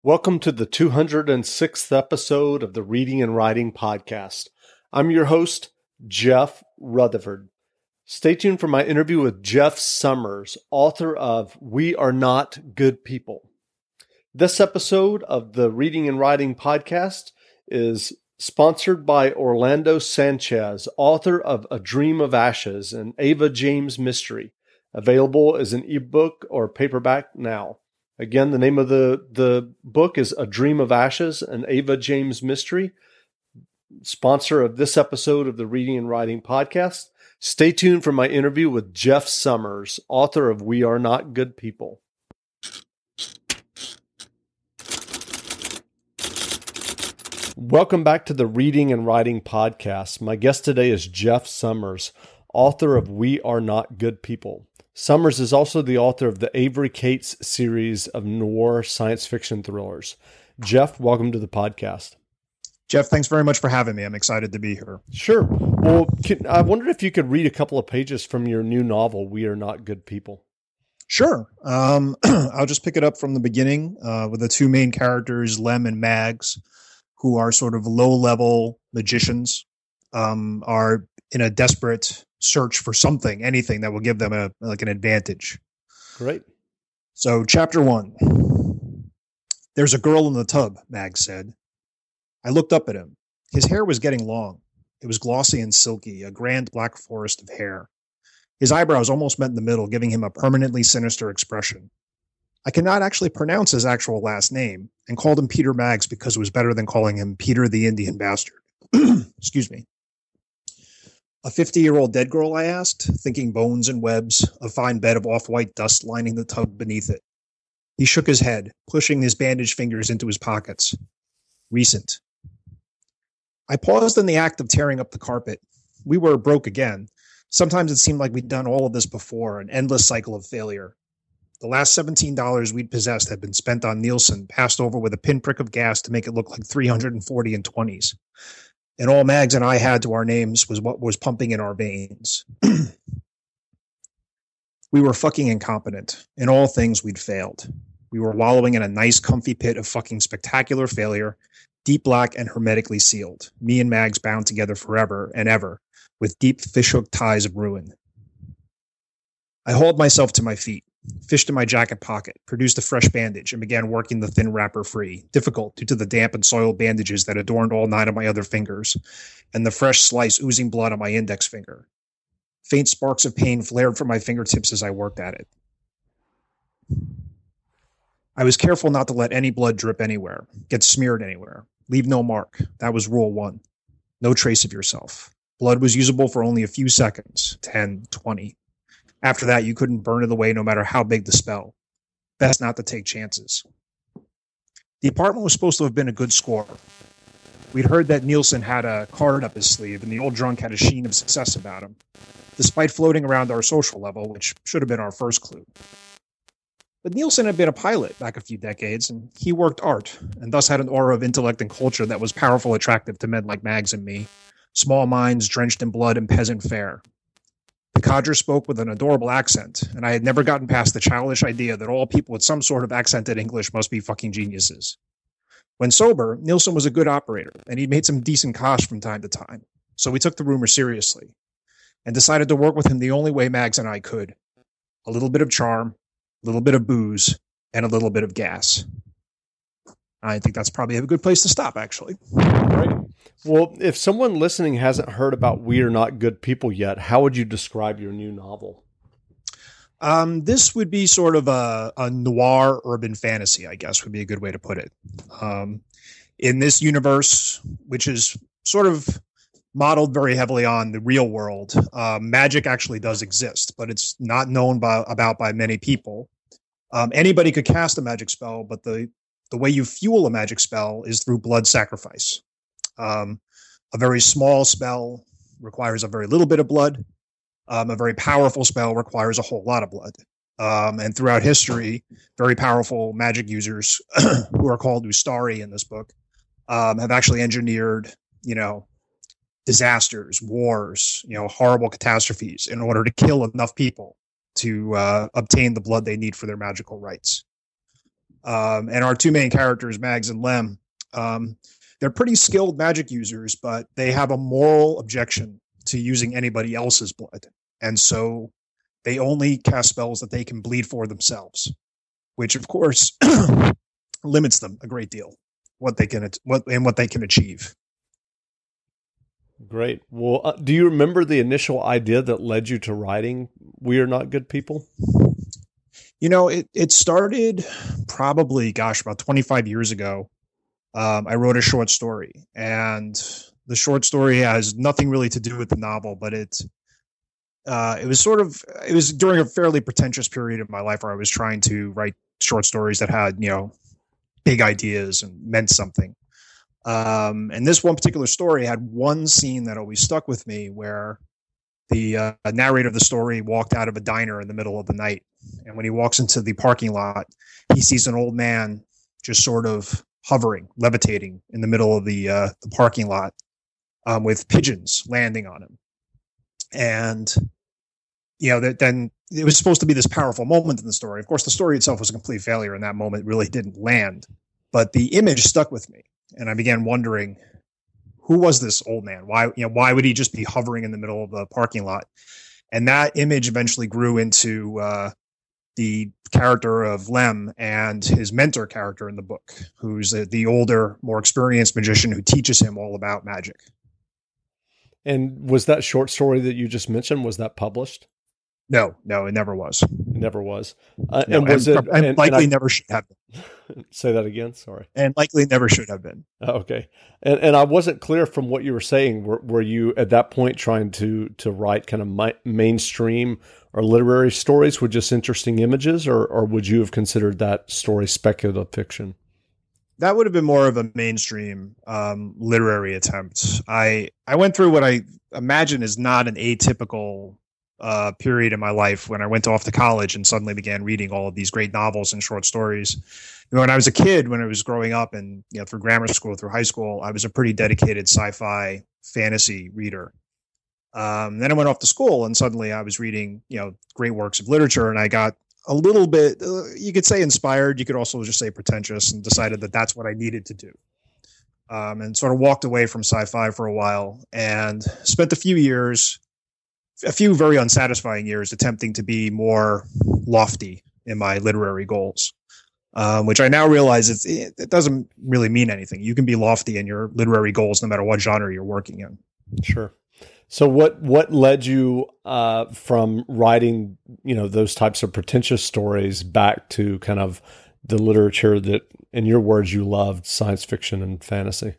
Welcome to the 206th episode of the Reading and Writing Podcast. I'm your host, Jeff Rutherford. Stay tuned for my interview with Jeff Summers, author of We Are Not Good People. This episode of the Reading and Writing Podcast is sponsored by Orlando Sanchez, author of A Dream of Ashes, an Ava James mystery, available as an ebook or paperback now. Again, the name of the book is A Dream of Ashes, an Ava James mystery. Sponsor of this episode of the Reading and Writing Podcast. Stay tuned for my interview with Jeff Summers, author of We Are Not Good People. Welcome back to the Reading and Writing Podcast. My guest today is Jeff Summers, author of We Are Not Good People. Summers is also the author of the Avery Cates series of noir science fiction thrillers. Jeff, welcome to the podcast. Jeff, thanks very much for having me. I'm excited to be here. Sure. Well, I wondered if you could read a couple of pages from your new novel, We Are Not Good People. Sure. I'll just pick it up from the beginning with the two main characters, Lem and Mags, who are sort of low-level magicians, are in a desperate search for something, anything that will give them an advantage. Great. So chapter 1. There's a girl in the tub, Mag said. I looked up at him. His hair was getting long. It was glossy and silky, a grand black forest of hair. His eyebrows almost met in the middle, giving him a permanently sinister expression. I cannot actually pronounce his actual last name and called him Peter Maggs because it was better than calling him Peter the Indian Bastard. Excuse me. A 50-year-old dead girl, I asked, thinking bones and webs, a fine bed of off-white dust lining the tub beneath it. He shook his head, pushing his bandaged fingers into his pockets. Recent. I paused in the act of tearing up the carpet. We were broke again. Sometimes it seemed like we'd done all of this before, an endless cycle of failure. The last $17 we'd possessed had been spent on Nielsen, passed over with a pinprick of gas to make it look like 340 in 20s. And all Mags and I had to our names was what was pumping in our veins. We were fucking incompetent. In all things, we'd failed. We were wallowing in a nice, comfy pit of fucking spectacular failure, deep black and hermetically sealed. Me and Mags bound together forever and ever, with deep fishhook ties of ruin. I hauled myself to my feet, fished in my jacket pocket, produced a fresh bandage, and began working the thin wrapper free, difficult due to the damp and soiled bandages that adorned all 9 of my other fingers, and the fresh slice oozing blood on my index finger. Faint sparks of pain flared from my fingertips as I worked at it. I was careful not to let any blood drip anywhere, get smeared anywhere, leave no mark. That was rule 1. No trace of yourself. Blood was usable for only a few seconds, 10, 20. After that, you couldn't burn it away no matter how big the spell. Best not to take chances. The apartment was supposed to have been a good score. We'd heard that Nielsen had a card up his sleeve, and the old drunk had a sheen of success about him, despite floating around our social level, which should have been our first clue. But Nielsen had been a pilot back a few decades, and he worked art, and thus had an aura of intellect and culture that was powerful attractive to men like Mags and me, small minds drenched in blood and peasant fare. The codger spoke with an adorable accent, and I had never gotten past the childish idea that all people with some sort of accented English must be fucking geniuses. When sober, Nielsen was a good operator, and he'd made some decent cash from time to time, so we took the rumor seriously, and decided to work with him the only way Mags and I could. A little bit of charm, a little bit of booze, and a little bit of gas. I think that's probably a good place to stop, actually. Right. Well, if someone listening hasn't heard about We Are Not Good People yet, how would you describe your new novel? This would be sort of a noir urban fantasy, I guess, would be a good way to put it. In this universe, which is sort of modeled very heavily on the real world, magic actually does exist, but it's not known about by many people. Anybody could cast a magic spell, but the way you fuel a magic spell is through blood sacrifice. A very small spell requires a very little bit of blood. A very powerful spell requires a whole lot of blood. And throughout history, very powerful magic users who are called Ustari in this book have actually engineered, disasters, wars, horrible catastrophes in order to kill enough people to obtain the blood they need for their magical rites. And our two main characters, Mags and Lem, they're pretty skilled magic users, but they have a moral objection to using anybody else's blood. And so they only cast spells that they can bleed for themselves, which of course limits them a great deal, what they can achieve. Great. Well, do you remember the initial idea that led you to writing We Are Not Good People? It started probably, about 25 years ago. I wrote a short story, and the short story has nothing really to do with the novel, but it was during a fairly pretentious period of my life where I was trying to write short stories that had, big ideas and meant something. And this one particular story had one scene that always stuck with me, where the narrator of the story walked out of a diner in the middle of the night. And when he walks into the parking lot, he sees an old man just sort of hovering, levitating in the middle of the parking lot, with pigeons landing on him. And, then it was supposed to be this powerful moment in the story. Of course, the story itself was a complete failure, and that moment really didn't land. But the image stuck with me, and I began wondering, who was this old man? Why would he just be hovering in the middle of the parking lot? And that image eventually grew into the character of Lem and his mentor character in the book, who's the older, more experienced magician who teaches him all about magic. And was that short story that you just mentioned, was that published? No, it never was. It never was. No, and was it? And likely never should have been. Say that again. Sorry. And likely never should have been. Okay. And I wasn't clear from what you were saying. Were you at that point trying to write kind of mainstream or literary stories with just interesting images, or would you have considered that story speculative fiction? That would have been more of a mainstream literary attempt. I went through what I imagine is not an atypical period in my life when I went off to college and suddenly began reading all of these great novels and short stories. When I was a kid, when I was growing up and through grammar school, through high school, I was a pretty dedicated sci-fi fantasy reader. Then I went off to school and suddenly I was reading, great works of literature, and I got a little bit, you could say inspired, you could also just say pretentious, and decided that that's what I needed to do. And sort of walked away from sci-fi for a while and spent a few very unsatisfying years attempting to be more lofty in my literary goals, which I now realize it doesn't really mean anything. You can be lofty in your literary goals no matter what genre you're working in. Sure. So what led you from writing, those types of pretentious stories back to kind of the literature that, in your words, you loved, science fiction and fantasy?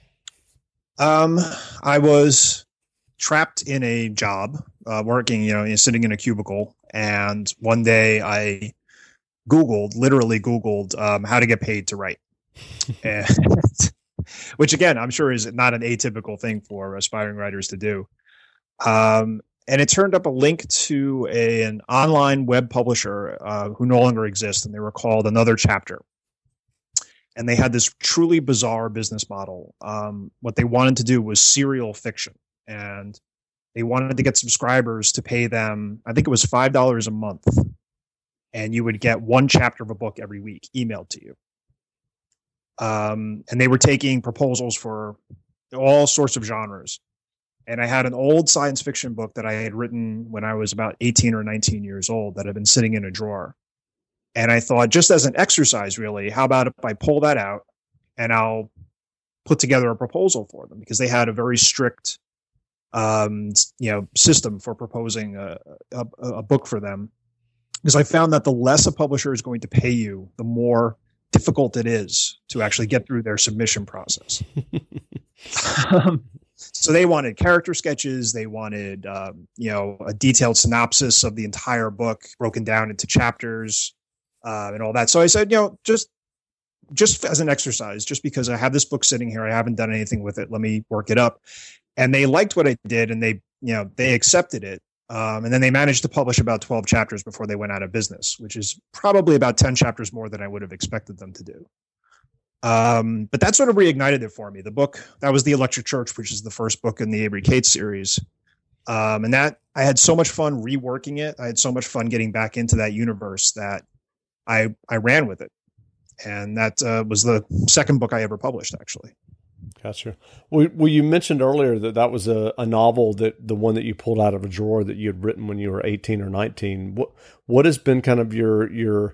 I was trapped in a job, working, sitting in a cubicle. And one day I literally Googled how to get paid to write. And which again, I'm sure is not an atypical thing for aspiring writers to do. And it turned up a link to an online web publisher who no longer exists, and they were called Another Chapter. And they had this truly bizarre business model. What they wanted to do was serial fiction, and they wanted to get subscribers to pay them, I think it was $5 a month, and you would get one chapter of a book every week emailed to you. And they were taking proposals for all sorts of genres. And I had an old science fiction book that I had written when I was about 18 or 19 years old that had been sitting in a drawer. And I thought, just as an exercise, really, how about if I pull that out and I'll put together a proposal for them, because they had a very strict, system for proposing a book for them. Because I found that the less a publisher is going to pay you, the more difficult it is to actually get through their submission process. So they wanted character sketches. They wanted, a detailed synopsis of the entire book broken down into chapters, and all that. So I said, just as an exercise, just because I have this book sitting here, I haven't done anything with it. Let me work it up. And they liked what I did, and they accepted it. And then they managed to publish about 12 chapters before they went out of business, which is probably about 10 chapters more than I would have expected them to do. But that sort of reignited it for me. The book, that was The Electric Church, which is the first book in the Avery Cates series. And that I had so much fun reworking it. I had so much fun getting back into that universe that I ran with it. And that was the second book I ever published, actually. Gotcha. Well, you mentioned earlier that that was a novel, that the one that you pulled out of a drawer that you had written when you were 18 or 19. What has been kind of your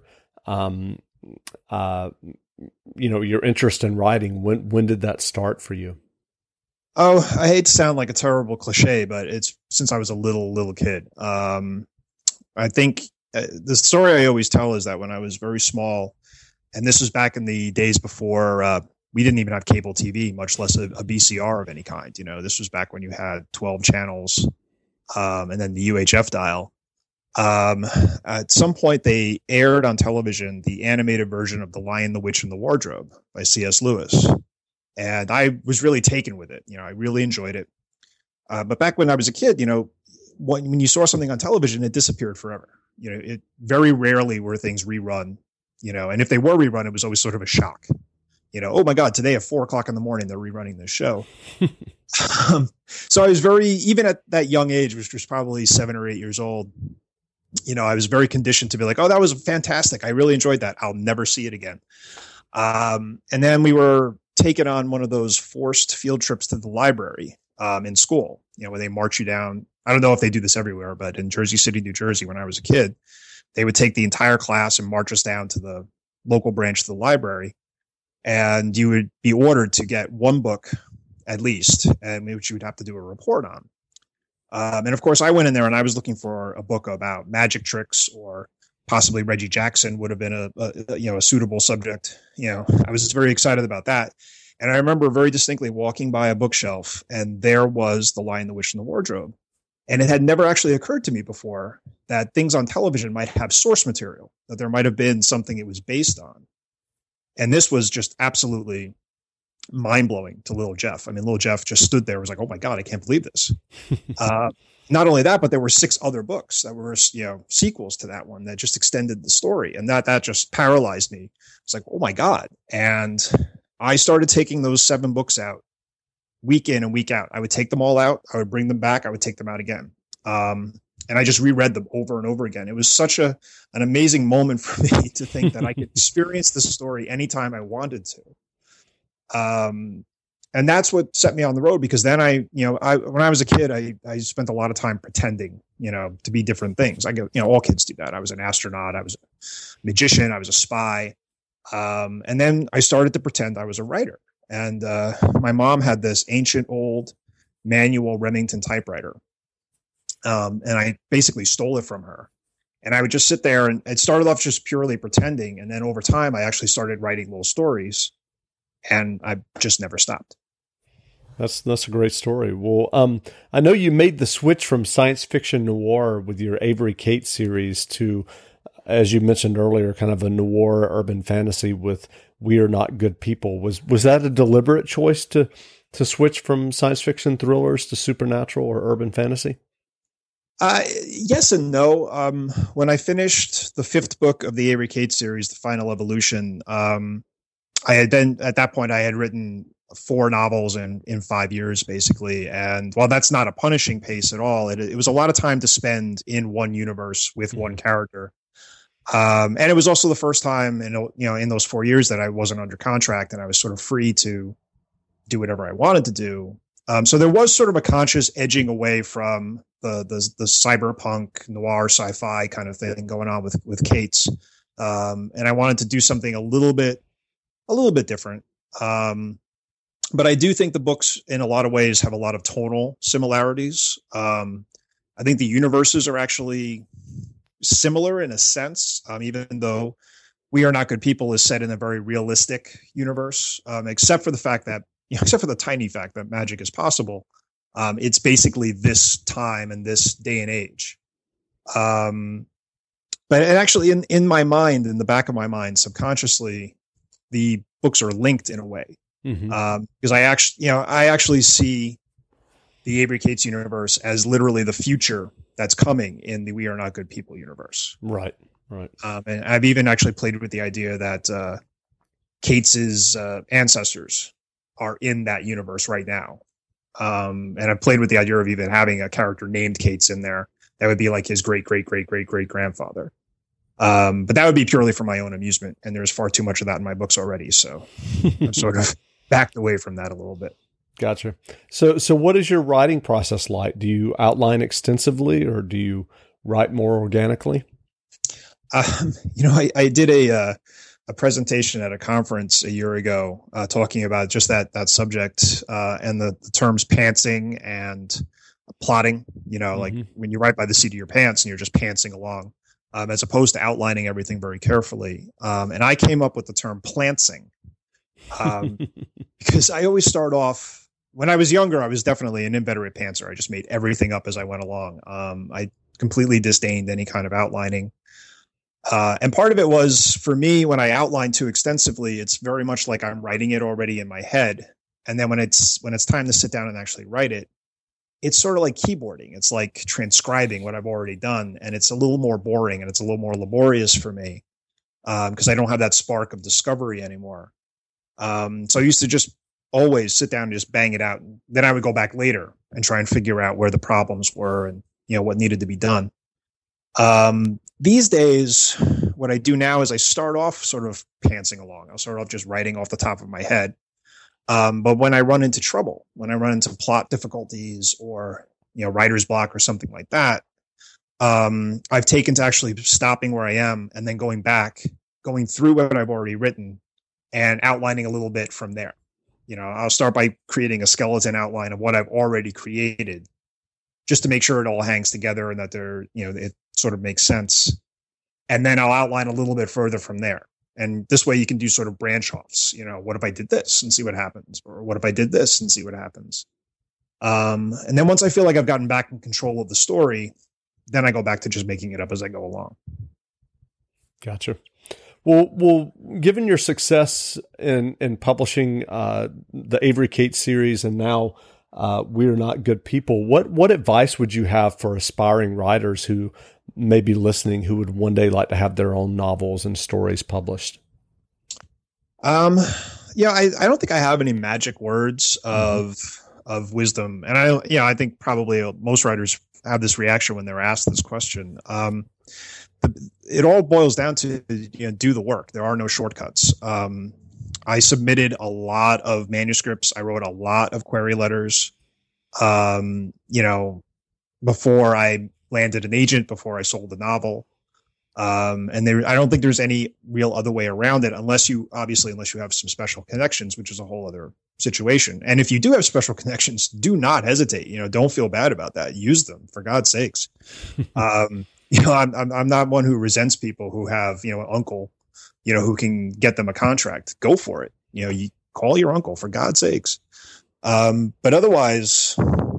your interest in writing? When did that start for you? Oh, I hate to sound like a terrible cliche, but it's since I was a little kid. I think the story I always tell is that when I was very small, and this was back in the days before we didn't even have cable TV, much less a VCR of any kind. This was back when you had 12 channels and then the UHF dial. At some point, they aired on television the animated version of The Lion, the Witch, and the Wardrobe by C.S. Lewis. And I was really taken with it. I really enjoyed it. But back when I was a kid, when you saw something on television, it disappeared forever. It very rarely were things rerun, and if they were rerun, it was always sort of a shock. Oh my God, today at 4:00 in the morning, they're rerunning this show. So I was even at that young age, which was probably 7 or 8 years old, I was very conditioned to be like, oh, that was fantastic. I really enjoyed that. I'll never see it again. And then we were taken on one of those forced field trips to the library in school, where they march you down. I don't know if they do this everywhere, but in Jersey City, New Jersey, when I was a kid, they would take the entire class and march us down to the local branch of the library. And you would be ordered to get one book at least, and which you would have to do a report on. And of course, I went in there and I was looking for a book about magic tricks, or possibly Reggie Jackson would have been a suitable subject. I was just very excited about that. And I remember very distinctly walking by a bookshelf, and there was The Lion, the Witch, and the Wardrobe. And it had never actually occurred to me before that things on television might have source material, that there might have been something it was based on. And this was just absolutely mind-blowing to little Jeff. I mean, little Jeff just stood there, was like, oh my God, I can't believe this. Not only that, but there were 6 other books that were, sequels to that one that just extended the story. And that just paralyzed me. It's like, oh my God. And I started taking those 7 books out week in and week out. I would take them all out. I would bring them back. I would take them out again. And I just reread them over and over again. It was such an amazing moment for me to think that I could experience this story anytime I wanted to. And that's what set me on the road, because then when I was a kid, I spent a lot of time pretending, to be different things. All kids do that. I was an astronaut. I was a magician. I was a spy. And then I started to pretend I was a writer. And my mom had this ancient old manual Remington typewriter. And I basically stole it from her. And I would just sit there, and it started off just purely pretending. And then over time, I actually started writing little stories, and I just never stopped. That's a great story. Well, I know you made the switch from science fiction noir with your Avery Cates series to, as you mentioned earlier, kind of a noir urban fantasy with We Are Not Good People. Was that a deliberate choice to switch from science fiction thrillers to supernatural or urban fantasy? Yes and no. When I finished the 5th book of the Avery Cates series, The Final Evolution, at that point I had written 4 novels in 5 years, basically. And while that's not a punishing pace at all, it was a lot of time to spend in one universe with one character. And it was also the first time in those 4 years that I wasn't under contract, and I was sort of free to do whatever I wanted to do. So there was sort of a conscious edging away from the cyberpunk noir sci-fi kind of thing going on with Cates. And I wanted to do something a little bit different. But I do think the books in a lot of ways have a lot of tonal similarities. I think the universes are actually similar in a sense, even though We Are Not Good People is set in a very realistic universe, except for the tiny fact that magic is possible. It's basically this time and this day and age. But actually in my mind, in the back of my mind, subconsciously, the books are linked in a way. Because I actually see the Avery Cates universe as literally the future that's coming in the We Are Not Good People universe. Right. And I've even actually played with the idea that Cates's ancestors are in that universe right now. And I've played with the idea of even having a character named Cates in there that would be like his great grandfather. But that would be purely for my own amusement. And there's far too much of that in my books already. So I've sort of backed away from that a little bit. Gotcha. So what is your writing process like? Do you outline extensively or do you write more organically? I did a presentation at a conference a year ago talking about just that subject and the terms pantsing and plotting, like when you write by the seat of your pants and you're just pantsing along, as opposed to outlining everything very carefully. And I came up with the term plantsing because I always start off, when I was younger, I was definitely an inveterate pantser. I just made everything up as I went along. I completely disdained any kind of outlining. And part of it was, for me, when I outline too extensively, it's very much like I'm writing it already in my head. And then when it's time to sit down and actually write it, it's sort of like keyboarding. It's like transcribing what I've already done. And it's a little more boring and it's a little more laborious for me because I don't have that spark of discovery anymore. So I used to just always sit down and just bang it out. Then I would go back later and try and figure out where the problems were and, what needed to be done. These days, what I do now is I start off sort of pantsing along. I'll start off just writing off the top of my head. But when I run into trouble, when I run into plot difficulties or, writer's block or something like that, I've taken to actually stopping where I am and then going through what I've already written and outlining a little bit from there. I'll start by creating a skeleton outline of what I've already created just to make sure it all hangs together and that it sort of makes sense. And then I'll outline a little bit further from there. And this way you can do sort of branch offs. What if I did this and see what happens? Or what if I did this and see what happens? And then once I feel like I've gotten back in control of the story, then I go back to just making it up as I go along. Gotcha. Well, given your success in publishing the Avery Cates series and now We're Not Good People, what advice would you have for aspiring writers who may be listening who would one day like to have their own novels and stories published? I don't think I have any magic words of wisdom. And I think probably most writers have this reaction when they're asked this question. It all boils down to, do the work. There are no shortcuts. I submitted a lot of manuscripts. I wrote a lot of query letters, before I landed an agent, before I sold the novel. I don't think there's any real other way around it unless you have some special connections, which is a whole other situation. And if you do have special connections, do not hesitate. Don't feel bad about that. Use them, for God's sakes. I'm not one who resents people who have, an uncle, who can get them a contract. Go for it. You call your uncle, for God's sakes. But otherwise,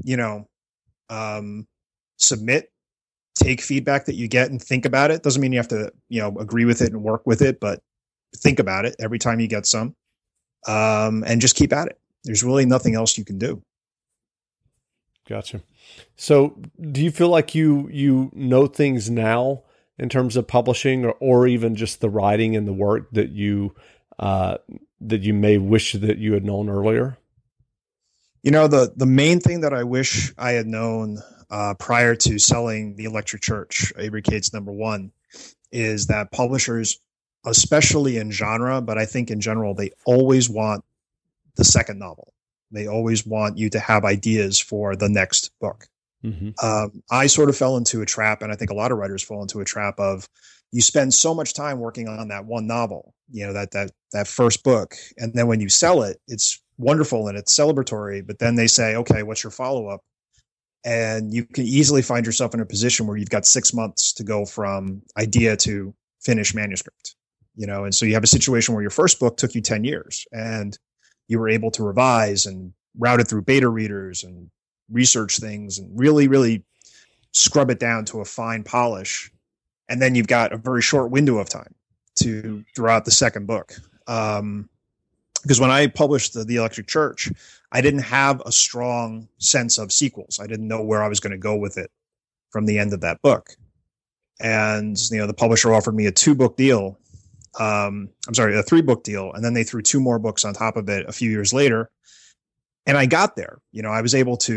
submit, take feedback that you get and think about it. Doesn't mean you have to, agree with it and work with it, but think about it every time you get some, and just keep at it. There's really nothing else you can do. Gotcha. So do you feel like you know things now in terms of publishing or even just the writing and the work that you may wish that you had known earlier? The main thing that I wish I had known prior to selling The Electric Church, Avery Cates #1, is that publishers, especially in genre, but I think in general, they always want the second novel. They always want you to have ideas for the next book. Mm-hmm. I sort of fell into a trap, and I think a lot of writers fall into a trap of you spend so much time working on that one novel, that first book. And then when you sell it, it's wonderful and it's celebratory, but then they say, okay, what's your follow-up? And you can easily find yourself in a position where you've got 6 months to go from idea to finished manuscript, and so you have a situation where your first book took you 10 years and you were able to revise and route it through beta readers and research things and really, really scrub it down to a fine polish. And then you've got a very short window of time to draw out the second book. Because when I published the Electric Church, I didn't have a strong sense of sequels. I didn't know where I was going to go with it from the end of that book. And, the publisher offered me a 2-book deal. A 3-book deal. And then they threw 2 more books on top of it a few years later. And I got there. I was able to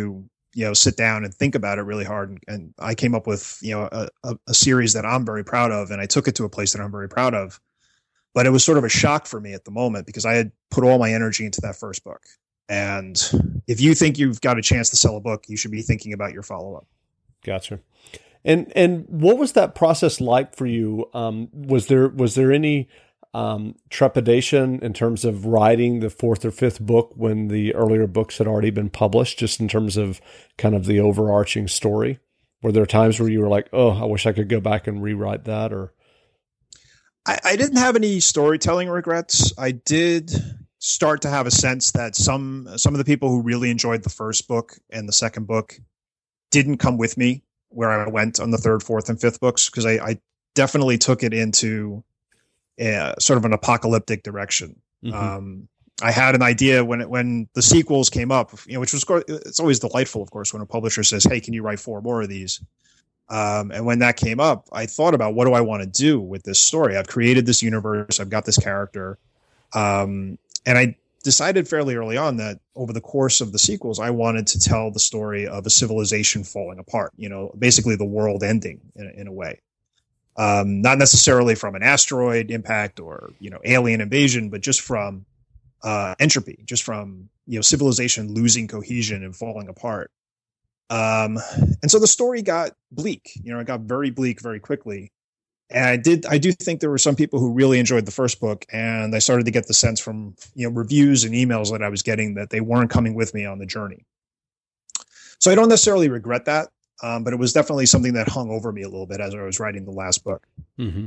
sit down and think about it really hard. And I came up with, a series that I'm very proud of, and I took it to a place that I'm very proud of. But it was sort of a shock for me at the moment because I had put all my energy into that first book. And if you think you've got a chance to sell a book, you should be thinking about your follow-up. Gotcha. And what was that process like for you? Was there any trepidation in terms of writing the fourth or fifth book when the earlier books had already been published, just in terms of kind of the overarching story? Were there times where you were like, oh, I wish I could go back and rewrite that? Or I didn't have any storytelling regrets. I did start to have a sense that some of the people who really enjoyed the first book and the second book didn't come with me where I went on the third, fourth, and fifth books, because I definitely took it into sort of an apocalyptic direction. Mm-hmm. I had an idea when the sequels came up, which was, it's always delightful, of course, when a publisher says, "Hey, can you write 4 more of these?" And when that came up, I thought about, what do I want to do with this story? I've created this universe. I've got this character. And I decided fairly early on that over the course of the sequels, I wanted to tell the story of a civilization falling apart, basically the world ending in a way. Not necessarily from an asteroid impact or, alien invasion, but just from entropy, just from, civilization losing cohesion and falling apart. And so the story got bleak, it got very bleak very quickly. And I do think there were some people who really enjoyed the first book, and I started to get the sense from, reviews and emails that I was getting that they weren't coming with me on the journey. So I don't necessarily regret that. But it was definitely something that hung over me a little bit as I was writing the last book. Mm-hmm.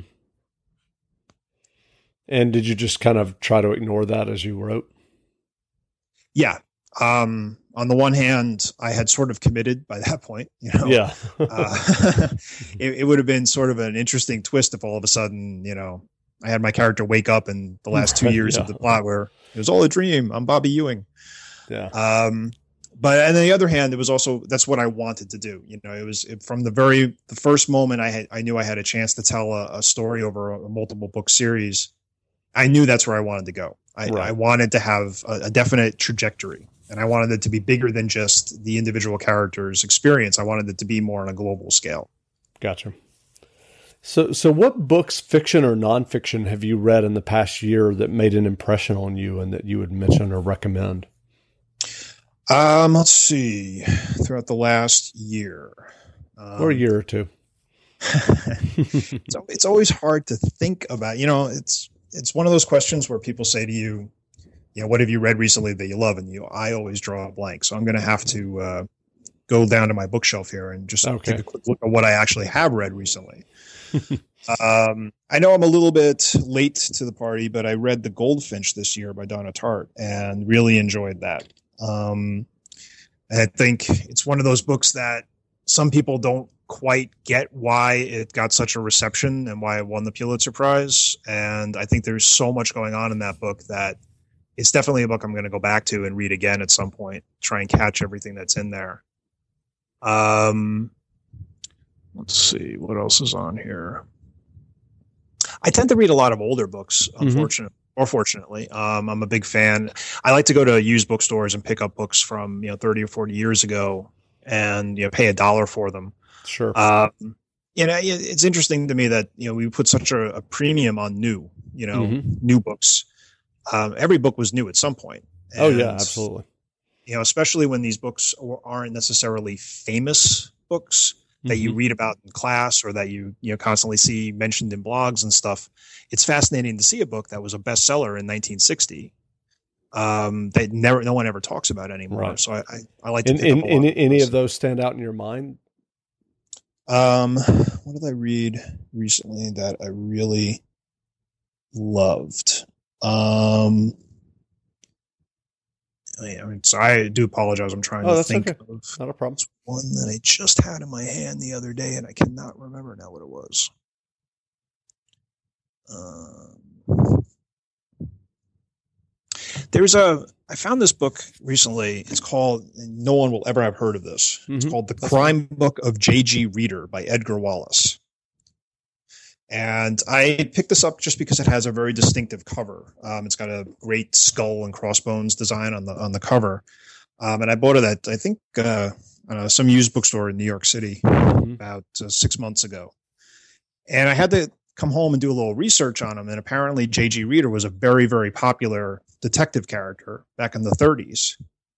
And did you just kind of try to ignore that as you wrote? Yeah. On the one hand, I had sort of committed by that point, Yeah. It would have been sort of an interesting twist if all of a sudden, I had my character wake up in the last 2 years of the plot where it was all a dream. I'm Bobby Ewing. Yeah. But on the other hand, it was also, that's what I wanted to do. It was from the first moment I knew I had a chance to tell a story over a multiple book series. I knew that's where I wanted to go. I wanted to have a definite trajectory, and I wanted it to be bigger than just the individual character's experience. I wanted it to be more on a global scale. Gotcha. So what books, fiction or nonfiction, have you read in the past year that made an impression on you and that you would mention or recommend? Let's see. Throughout the last year, or a year or two, it's always hard to think about. It's one of those questions where people say to you, what have you read recently that you love? And I always draw a blank. So I'm going to have to go down to my bookshelf here and just take a quick look at what I actually have read recently. I know I'm a little bit late to the party, but I read The Goldfinch this year by Donna Tartt and really enjoyed that. I think it's one of those books that some people don't quite get why it got such a reception and why it won the Pulitzer Prize. And I think there's so much going on in that book that it's definitely a book I'm going to go back to and read again at some point, try and catch everything that's in there. Let's see what else is on here. I tend to read a lot of older books, unfortunately. Or fortunately, I'm a big fan. I like to go to used bookstores and pick up books from 30 or 40 years ago, and pay $1 for them. Sure. It's interesting to me that we put such a premium on new, new books. Every book was new at some point. And, absolutely. Especially when these books aren't necessarily famous books that you read about in class or that you constantly see mentioned in blogs and stuff. It's fascinating to see a book that was a bestseller in 1960 that no one ever talks about anymore. Right. So I like to pick up a lot any of those stand out in your mind? What did I read recently that I really loved? So I do apologize. I'm trying to think of not a problem. One that I just had in my hand the other day, and I cannot remember now what it was. I found this book recently. It's called, no one will ever have heard of this. It's called The Crime Book of J.G. Reader by Edgar Wallace. And I picked this up just because it has a very distinctive cover. It's got a great skull and crossbones design on the cover. And I bought it at, I think, some used bookstore in New York City about 6 months ago. And I had to come home and do a little research on him. And apparently J.G. Reader was a very, very popular detective character back in the 30s.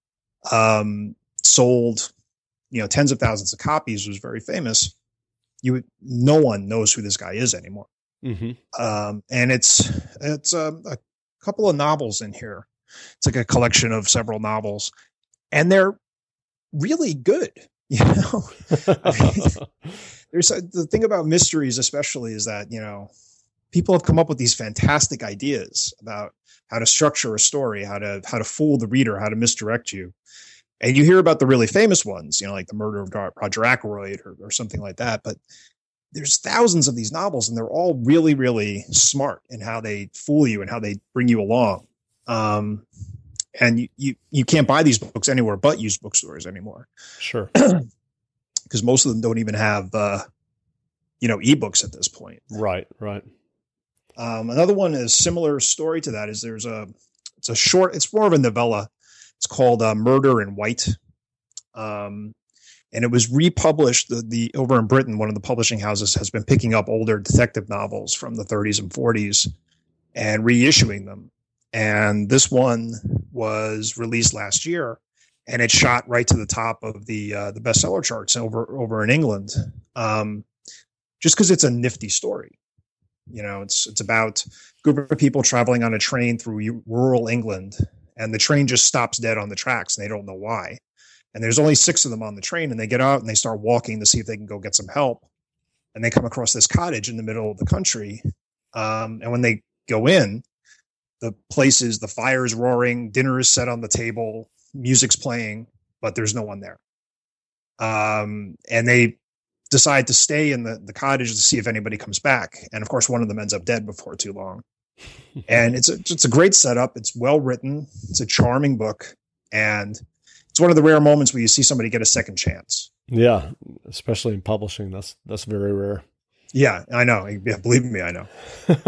Sold, tens of thousands of copies, was very famous. No one knows who this guy is anymore. And it's a couple of novels in here. It's like a collection of several novels, and they're really good. There's the thing about mysteries, especially, is that, people have come up with these fantastic ideas about how to structure a story, how to fool the reader, how to misdirect you. And you hear about the really famous ones, like The Murder of Roger Ackroyd or something like that. But there's thousands of these novels, and they're all really, really smart in how they fool you and how they bring you along. And you can't buy these books anywhere but used bookstores anymore. Sure. Because most of them don't even have, ebooks at this point. Right. Another one is similar story to that is it's more of a novella. It's called Murder in White. And it was republished. The over in Britain, one of the publishing houses has been picking up older detective novels from the 30s and 40s and reissuing them. And this one was released last year, and it shot right to the top of the bestseller charts over in England. Just because it's a nifty story. It's about a group of people traveling on a train through rural England, and the train just stops dead on the tracks, and they don't know why. And there's only 6 of them on the train, and they get out and they start walking to see if they can go get some help. And they come across this cottage in the middle of the country. And when they go in, the fire is roaring, dinner is set on the table, music's playing, but there's no one there. And they decide to stay in the cottage to see if anybody comes back. And of course, one of them ends up dead before too long. And it's a great setup. It's well written. It's a charming book. And it's one of the rare moments where you see somebody get a second chance. Yeah. Especially in publishing. That's very rare. Yeah, I know. Yeah, believe me, I know.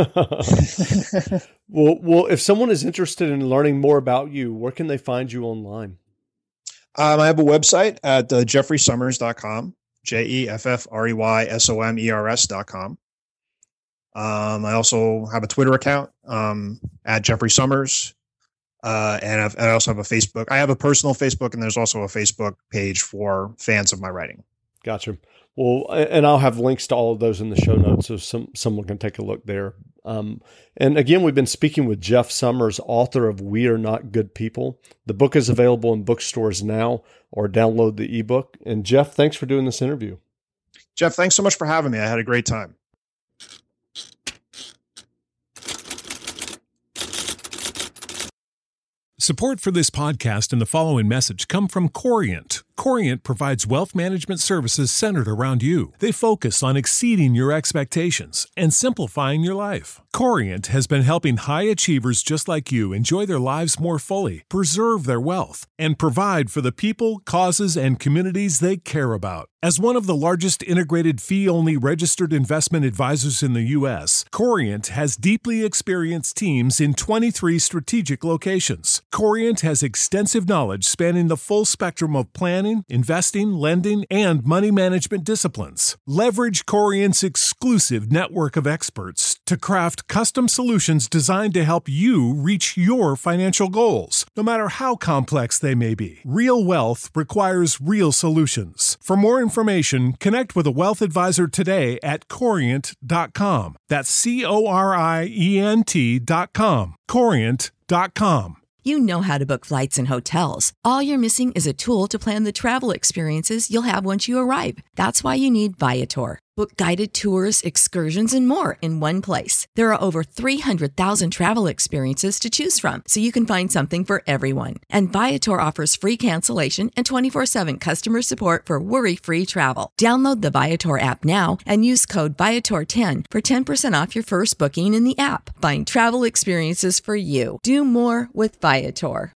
Well, if someone is interested in learning more about you, where can they find you online? I have a website at jeffreysummers.com, JEFFREYSOMERS.com. I also have a Twitter account at Jeffrey Summers. And I also have a Facebook. I have a personal Facebook, and there's also a Facebook page for fans of my writing. Gotcha. Well, and I'll have links to all of those in the show notes so someone can take a look there. And again, we've been speaking with Jeff Summers, author of We Are Not Good People. The book is available in bookstores now, or download the ebook. And Jeff, thanks for doing this interview. Jeff, thanks so much for having me. I had a great time. Support for this podcast and the following message come from Corient. Corient provides wealth management services centered around you. They focus on exceeding your expectations and simplifying your life. Corient has been helping high achievers just like you enjoy their lives more fully, preserve their wealth, and provide for the people, causes, and communities they care about. As one of the largest integrated fee-only registered investment advisors in the U.S., Corient has deeply experienced teams in 23 strategic locations. Corient has extensive knowledge spanning the full spectrum of planning, investing, lending, and money management disciplines. Leverage Corient's exclusive network of experts to craft custom solutions designed to help you reach your financial goals, no matter how complex they may be. Real wealth requires real solutions. For more information, connect with a wealth advisor today at Corient.com. That's Corient.com. Corient.com. You know how to book flights and hotels. All you're missing is a tool to plan the travel experiences you'll have once you arrive. That's why you need Viator. Book guided tours, excursions, and more in one place. There are over 300,000 travel experiences to choose from, so you can find something for everyone. And Viator offers free cancellation and 24/7 customer support for worry-free travel. Download the Viator app now and use code Viator10 for 10% off your first booking in the app. Find travel experiences for you. Do more with Viator.